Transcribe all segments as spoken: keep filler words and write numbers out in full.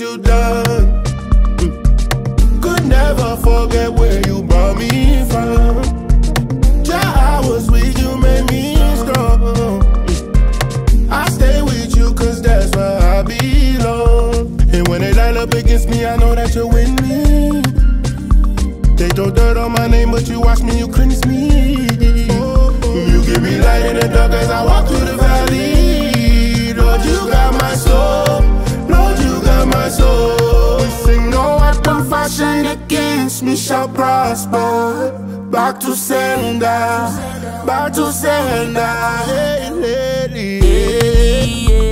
you done. Mm. Could never forget where you brought me from. Yeah, I was weak, you made me strong. Mm. I stay with you cause that's where I belong. And when they line up against me, I know that you're with me. They throw dirt on my name, but you watch me, you cleanse me. You give me light in the dark as I walk through the valley. Lord, you got my soul. Lord, you got my soul. Sing no weapon fashioned against me shall prosper. Back to sender, back to sender. Hey, lady, yeah.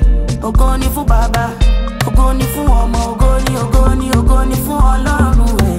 Ogoni fún bàbá, ogoni fún ọmọ, ogoni, ogoni, ogoni fún Ọlọ́run ẹ̀.